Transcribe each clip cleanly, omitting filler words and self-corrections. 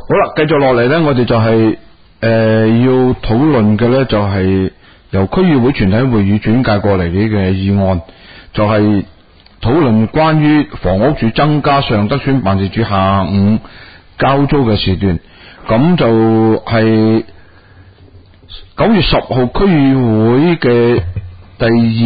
啦，繼續落嚟呢，我哋就係要討論嘅呢，就係由區議會全體會議轉介過嚟嘅議案，就係討論關於房屋署增加尚德邨辦事處下午交租嘅時段。咁就係9月10號區議會嘅第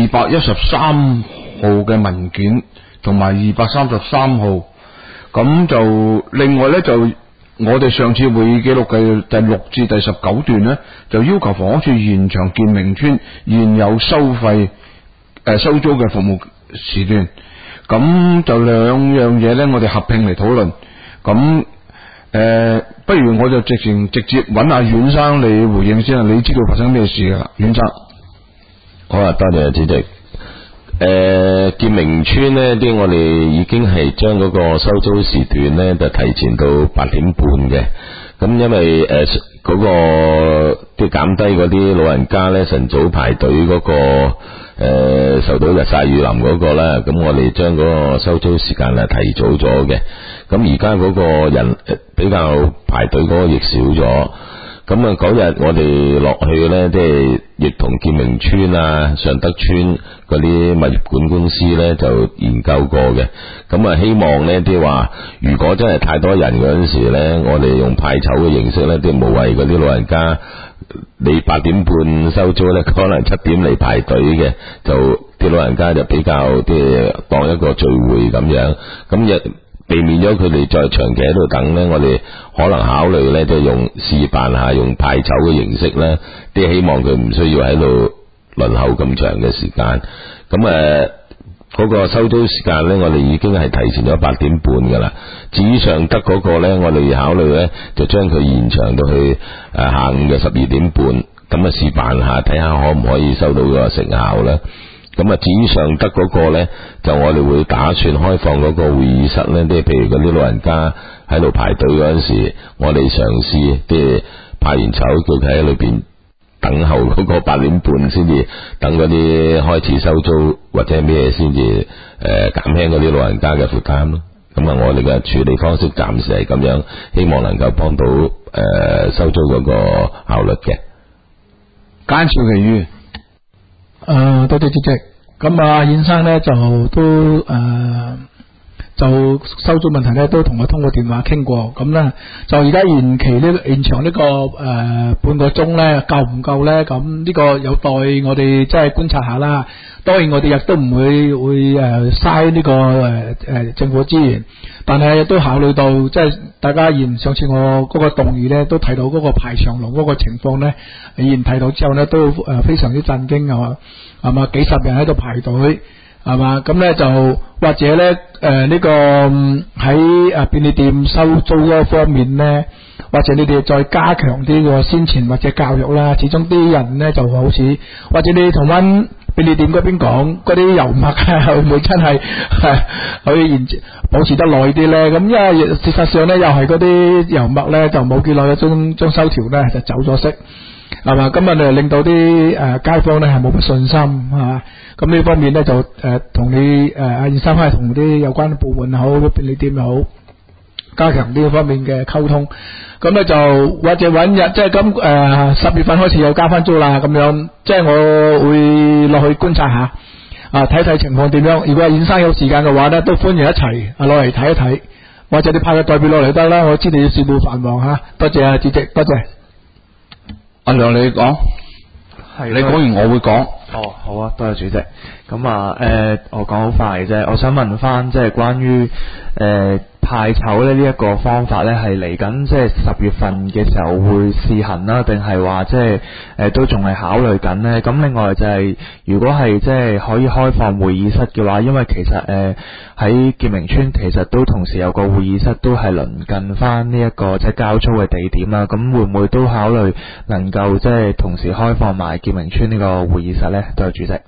213號嘅文件，同埋233號。咁就另外呢，就我哋上次會議記錄嘅第6至第19段呢，就要求房屋署延長建明邨現有收租嘅服務時段。咁就兩樣嘢呢，我哋合併嚟討論。咁不如我就直接揾阿阮生你回應先啊！你知道發生咩事噶啦，阮生？ 好啊，多謝主席。建明邨呢啲我哋已經係將嗰個收租時段呢就提前到8點半嘅。咁因為嗰個即係減低嗰啲老人家呢晨早排隊嗰個受到日曬雨淋嗰個啦，咁我哋將嗰個收租時間係提早咗嘅。咁而家嗰個人比較排隊嗰個亦少咗。咁啊嗰日我哋落去呢，即係亦同建明邨啊、尚德邨嗰啲物業管公司呢就研究過嘅。咁啊希望呢啲話，如果真係太多人嗰陣時呢，我哋用派籌嘅形式呢，即係無謂嗰啲老人家，你8點半收租呢，可能7點嚟排隊嘅，就啲老人家就比較即係當一個聚會咁樣，咁亦避免咗佢哋再長期喺度等呢，我哋可能考慮呢，即係用示範下用派籌嘅形式呢，即係希望佢唔需要喺度輪候咁長嘅時間。咁嗰個收租時間呢，我哋已經係提前咗8點半噶啦。至於尚德嗰個呢，我哋考慮呢，就將佢延長到去下午嘅12點半，咁啊示範下睇下可唔可以收到個成效呢。咁啊，至於尚德嗰個呢，就我哋會打算開放嗰個會議室呢，即係譬如嗰啲老人家喺度排隊嗰陣時，我哋嘗試即係派完籌叫佢喺裏邊等候嗰個8點半先至等嗰啲開始收租或者咩先至減輕嗰啲老人家嘅負擔咯。咁啊，我哋嘅處理方式暫時係咁樣，希望能夠幫到收租嗰個效率嘅。 奸笑其餘。 多謝主席。咁啊，尹生呢就都就收租問題呢都同我通過電話傾過。咁呢就而家延長呢個半個鐘呢夠唔夠呢？咁呢個有待我哋即係觀察下啦。當然我哋亦都唔會嘥呢個政府資源，但係亦都考慮到即係大家上次我嗰個動議呢都提到嗰個排長龍嗰個情況呢，提到之後呢都非常之震驚係嘛，幾十人喺度排隊係嘛，咁呢就或者呢呢個喺便利店收租嗰方面呢，或者你哋再加強啲個宣傳或者教育啦。始終啲人呢就好似或者你同翻便利店嗰邊講嗰啲油墨會唔會真係可以保持得耐啲呢？咁因為事實上呢，又係嗰啲油墨呢，就冇幾耐將收條呢就走咗色係嘛，咁啊令到啲街坊呢係冇乜信心係嘛。咁呢方面呢，就同你阿袁生係同啲有關部門好便利店又好，加強呢方面嘅溝通。咁咧就或者揾日即係咁10月份開始又加翻租啦，咁樣即係我會落去觀察下睇睇情況點樣。如果阿袁生有時間嘅話呢，都歡迎一齊落嚟睇一睇，或者你派個代表落嚟得啦。我知你事務繁忙嚇，多謝啊主席，多謝。 阿梁你講，係你講完我會講。 哦，好啊，多謝主席。咁我講好快嘅啫。我想問翻即係關於派籌呢一個方法呢，係嚟緊即係10月份嘅時候會試行啦，定係話即係都仲係考慮緊呢？咁另外就係如果係即係可以開放會議室嘅話，因為其實喺建明邨其實都同時有個會議室都係鄰近翻呢一個即係交租嘅地點啦。咁會唔會都考慮能夠即係同時開放埋建明邨呢個會議室呢？多謝主席。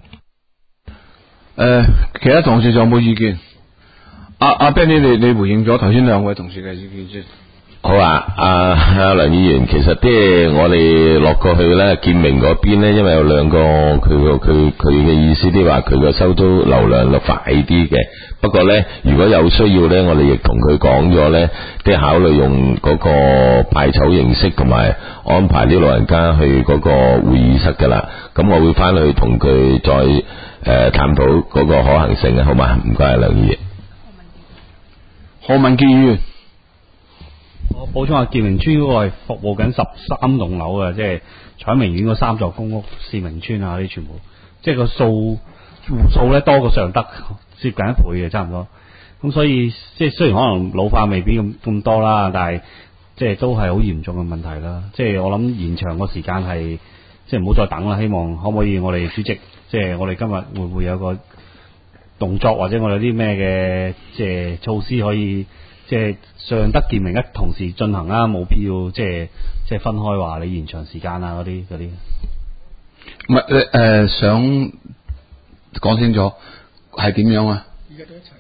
其他同事仲有冇意見？阿 Benny 你回應咗頭先兩位同事嘅意見先。 好啊，阿梁議員，其實即係我哋落過去咧，建明嗰邊咧，因為有兩個佢嘅意思，啲話佢個收租流量就快啲嘅。不過咧，如果有需要咧，我哋亦同佢講咗咧，即係考慮用嗰個派籌形式，同埋安排啲老人家去嗰個會議室噶啦。咁我會翻去同佢再探討嗰個可行性啊，好嘛？唔該，梁議員。 何文傑議員。 我補充下，建明村嗰個係服務緊13棟樓嘅，即係彩明苑嗰3座公屋、市明村啊啲全部，即係個戶數咧多過尚德，接近1倍嘅差唔多。咁所以即係雖然可能老化未必咁多啦，但係即係都係好嚴重嘅問題啦。即係我諗延長個時間係即係唔好再等啦。希望可唔可以我哋主席，即係我哋今日會唔會有個動作，或者我哋有啲咩嘅即係措施可以？即係尚德建明一同時進行啦，冇必要即係分開話你延長時間啊嗰啲。 唔係想講清楚係點樣啊？而家都一齊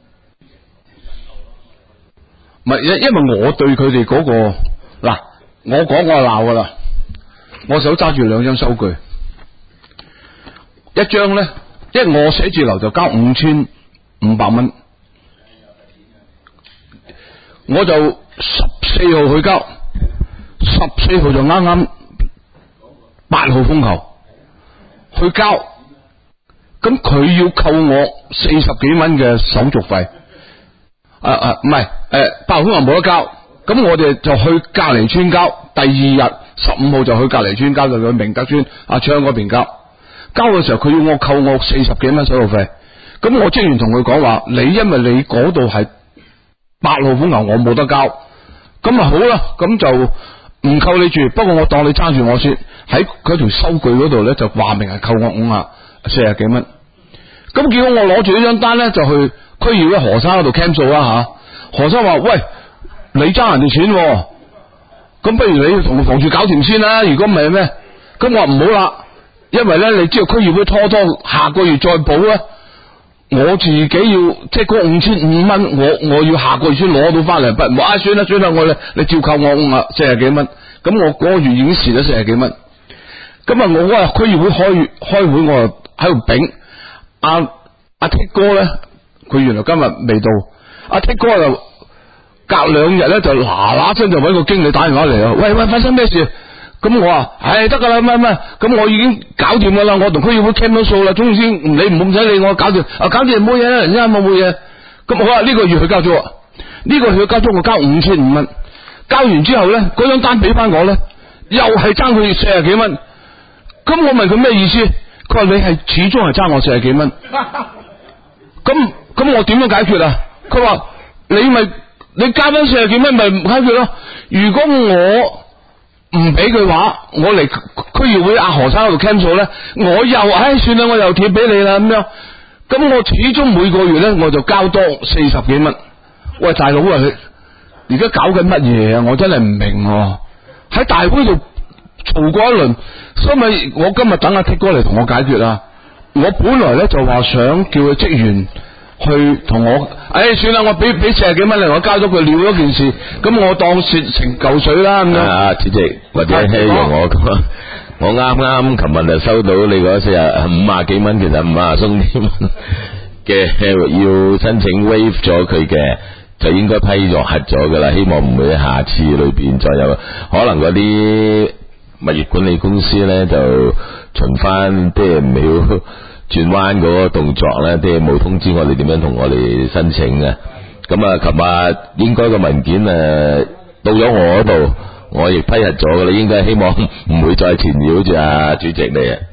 噶嘛？唔係因為我對佢哋嗰個嗱，我講我係鬧噶啦，我手揸住2張收據，一張咧，因為我寫字樓就交5500蚊。我就14號去交，14號就啱啱8號風球去交，咁佢要扣我40幾蚊嘅手續費，唔係8號風球冇得交，咁我哋就去隔離村交，第2日15號就去隔離村交，就去明德村阿昌嗰邊交嘅時候，佢要我扣我40幾蚊手續費，咁我職員同佢講話，你因為你嗰度係8號風球我冇得交，咁啊好啦，咁就唔扣你住，不過我當你爭住我先，喺佢條收據嗰度咧就話明係扣我40幾蚊，咁結果我攞住呢張單咧就去區議會何生嗰度 cancel 啦吓，何生話喂，你爭人哋錢，咁不如你同房署搞掂先啦，如果唔係咩，咁我話唔好啦，因為咧你知道區議會拖下個月再補咧。我自己要即係嗰5500蚊，我要下個月先攞到翻嚟，不算啦，你照扣我40幾蚊，咁我嗰個月已經蝕咗40幾蚊。咁啊，我嗰日區議會開會，我喺度丙阿剔哥咧，佢原來今日未到，阿剔哥就隔2日咧就嗱聲就搵個經理打電話嚟啊，喂，發生咩事？咁我話，得噶啦，乜，咁我已經搞掂噶啦，我同區議會傾到數啦，總之你唔使理我，搞掂冇嘢啦，人家冇嘢。咁好啦，呢個月佢交租，呢個月佢交租我交5500蚊，交完之後咧，嗰張單俾翻我咧，又係爭佢40幾蚊。咁我問佢咩意思？佢話你係始終係爭我40幾蚊。咁我點樣解決啊？佢話你加翻40幾蚊咪唔解決咯。如果我唔俾佢話，我嚟區議會阿何生嗰度 cancel 咧，我又算啦，我又貼俾你啦咁樣。咁我始終每個月咧，我就交多40幾蚊。喂，大佬啊，你而家搞緊乜嘢啊？我真係唔明喎。喺大會度嘈過一輪，所以我今日等阿 T 哥嚟同我解決啦。我本來咧就話想叫佢職員去同我，算啦，我俾40幾蚊嚟，我交咗佢了咗件事，咁我當蝕成嚿水啦咁樣。主席或者讓我講，我啱琴日就收到你嗰50幾蚊，其實50鬆啲蚊嘅要申請 waive 咗佢嘅，就應該批咗核咗噶啦。希望唔會下次裏邊再有，可能嗰啲物業管理公司咧就循翻即係唔要轉彎嗰個動作咧，即係冇通知我哋點樣同我哋申請嘅。咁啊，琴日應該個文件到咗我嗰度，我亦批核咗噶啦，應該希望唔會再纏繞住阿主席你啊。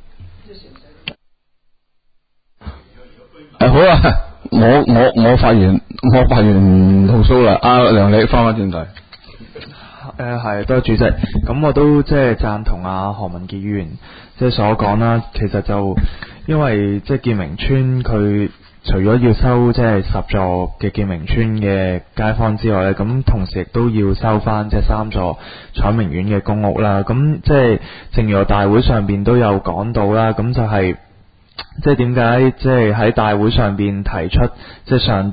好啊，我發言投訴啦，阿梁你翻返轉頭。 係多謝主席，咁我都即係贊同阿何文傑議員即係所講啦。其實就因為即係建明村佢除咗要收即係10座嘅建明村嘅街坊之外咧，咁同時亦都要收翻即係3座彩明苑嘅公屋啦。咁即係正如我大會上邊都有講到啦，咁就係即係點解即係喺大會上邊提出即係尚德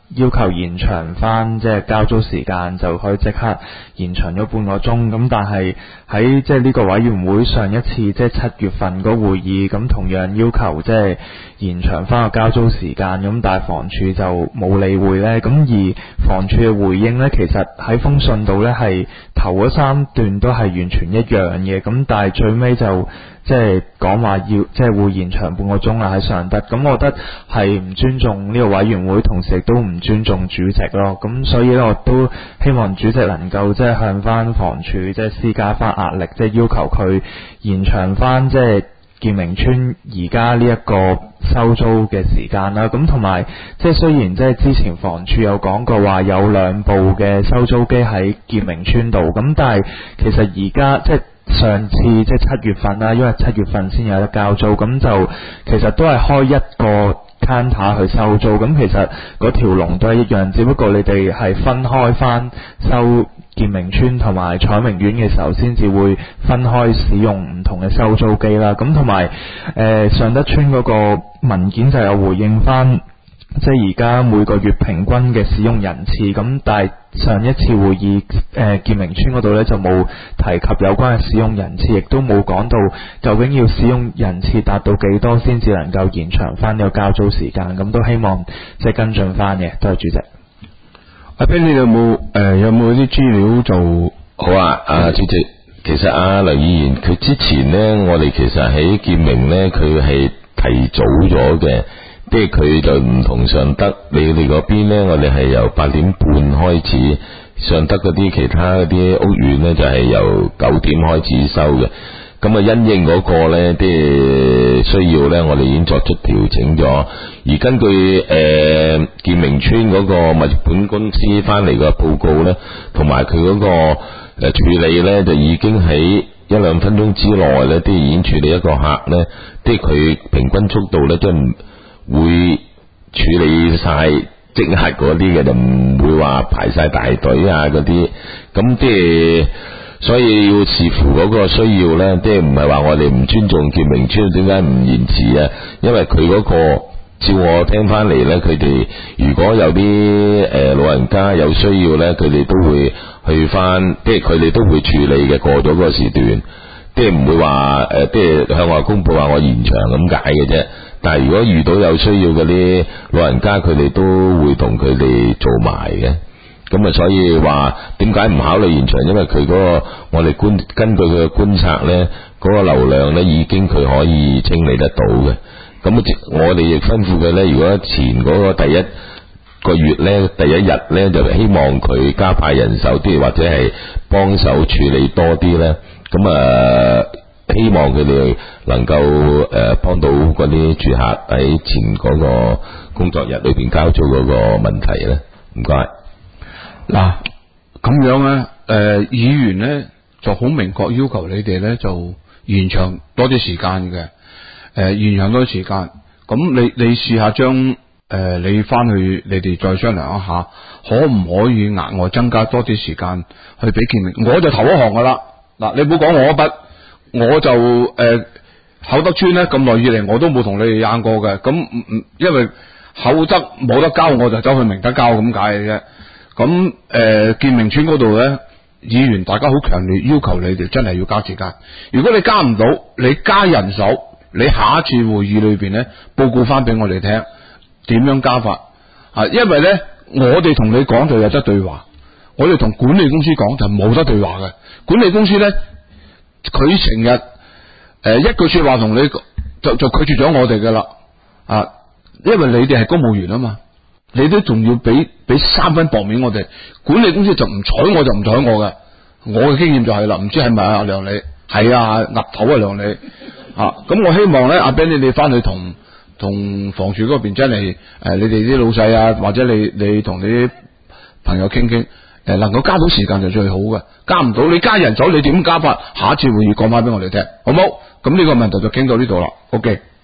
要求延長翻即係交租時間，就可以即刻延長咗半個鐘。咁但係喺即係呢個委員會上一次即係7月份嗰會議，咁同樣要求即係延長翻個交租時間，咁但係房署就冇理會呢。咁而房署嘅回應呢，其實喺封信度呢係頭嗰3段都係完全一樣嘅，咁但係最尾就即係講話要即係會延長半個鐘啦喺尚德。咁我覺得係唔尊重呢個委員會，同時亦都唔尊重主席咯。咁所以咧，我都希望主席能夠即係向翻房署即係施加翻壓力，即係要求佢延長翻即係建明村而家呢一個收租嘅時間啦。咁同埋即係雖然即係之前房署有講過話有2部嘅收租機喺建明村度，咁但係其實而家即係上次即係7月份啦，因為7月份先有得交租，咁就其實都係開一個 counter 去收租，咁其實嗰條龍都係一樣，只不過你哋係分開翻收建明村同埋彩明苑嘅時候，先至會分開使用唔同嘅收租機啦。咁同埋尚德村嗰個文件就有回應翻，即係而家每個月平均嘅使用人次，咁但係上一次會議建明村嗰度呢，就冇提及有關嘅使用人次，亦都冇講到究竟要使用人次達到幾多先至能夠延長翻呢個交租時間，咁都希望即係跟進翻嘅。多謝主席。 阿 Ben， 你有冇啲資料就好啊？阿主席，其實阿梁議員佢之前呢，我哋其實喺建明呢，佢係提早咗嘅。即係佢就唔同尚德，你哋嗰邊呢，我哋係由8點半開始，尚德嗰啲其他嗰啲屋苑呢，就係由9點開始收嘅。咁啊，因應嗰個呢，即係需要呢，我哋已經作出調整咗。而根據建明村嗰個物業管公司翻嚟個報告呢，同埋佢嗰個處理呢，就已經喺1-2分鐘之內呢，都已經處理一個客呢，即係佢平均速度呢，都唔會處理晒即刻嗰啲嘅，就唔會話排晒大隊啊嗰啲。咁即係所以要視乎嗰個需要呢，即係唔係話我哋唔尊重建明村，點解唔延遲啊？因為佢嗰個照我聽翻嚟呢，佢哋如果有啲老人家有需要呢，佢哋都會去翻，即係佢哋都會處理嘅，過咗個時段，即係唔會話即係向外公佈話我延長咁解嘅啫。但係如果遇到有需要嗰啲老人家，佢哋都會同佢哋做埋嘅。咁啊，所以話點解唔考慮延長？因為佢嗰個我哋根據佢嘅觀察呢，嗰個流量呢已經佢可以清理得到嘅。咁我哋亦吩咐佢呢，如果前嗰個第一個月呢，第一日呢，就希望佢加派人手啲，或者係幫手處理多啲呢。咁啊，希望佢哋能夠幫到嗰啲住客喺前嗰個工作日裏邊交租嗰個問題咧。唔該。 嗱，咁樣咧，議員咧就好明確要求你哋咧就延長多啲時間嘅，延長多啲時間。咁你試下將你翻去你哋再商量一下，可唔可以額外增加多啲時間去俾建明？我就頭一行噶啦。嗱，你唔好講我一筆。我就厚德村咧咁耐以嚟，我都冇同你哋拗過嘅。咁因為厚德冇得交，我就走去明德交咁解嘅啫。咁建明村嗰度咧，議員大家好強烈要求你哋真係要加時間。如果你加唔到，你加人手，你下一次會議裏邊咧報告翻俾我哋聽點樣加法啊？因為咧我哋同你講就有得對話，我哋同管理公司講就冇得對話嘅。管理公司咧，佢成日一句說話同你就拒絕咗我哋噶啦啊！因為你哋係公務員啊嘛，你都仲要俾3分薄面我哋。管理公司就唔睬我就唔睬我嘅，我嘅經驗就係啦，唔知係咪阿梁理係啊岌頭啊梁理啊。咁我希望咧阿 Ben 你哋翻去同房署嗰邊真係你哋啲老細啊，或者你同你啲朋友傾傾。能夠加到時間就最好嘅，加唔到你加人手你點加法？下一次會議講翻俾我哋聽，好冇？咁呢個問題就傾到呢度啦。OK。